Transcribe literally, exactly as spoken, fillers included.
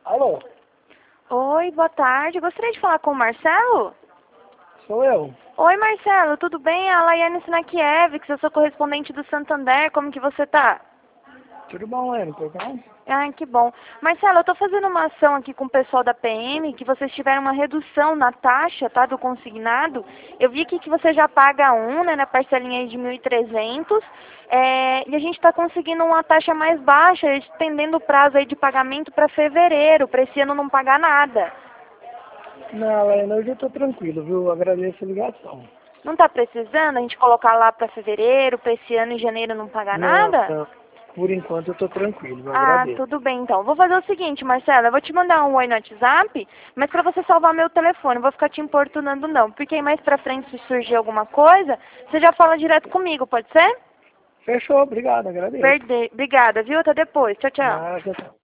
Alô, Oi, boa tarde. Gostaria de falar com o Marcelo? sou eu. Oi, Marcelo, tudo bem? A Laiane Sinakiewicz, eu sou correspondente do Santander. Como que você tá? Tudo bom, Leno? Tudo bom? Ai, que bom. Marcelo, eu tô fazendo uma ação aqui com o pessoal da P M, que vocês tiveram uma redução na taxa, tá, do consignado. Eu vi aqui que você já paga um, né, na parcelinha aí de mil e trezentos, é, e a gente está conseguindo uma taxa mais baixa, estendendo o prazo aí de pagamento para fevereiro, para esse ano não pagar nada. Não, Leno, hoje eu tô tranquilo, viu? Agradeço a ligação. Não tá precisando a gente colocar lá para fevereiro, para esse ano em janeiro não pagar Não, nada? não. Por enquanto eu tô tranquilo, eu Ah, agradeço. tudo bem então. Vou fazer o seguinte, Marcela, eu vou te mandar um oi no WhatsApp, mas para você salvar meu telefone, não vou ficar te importunando não, porque aí mais pra frente se surgir alguma coisa, você já fala direto comigo, pode ser? Fechou, obrigado, agradeço. Perde... Obrigada, viu? Até depois. Tchau, tchau. Nada, tchau.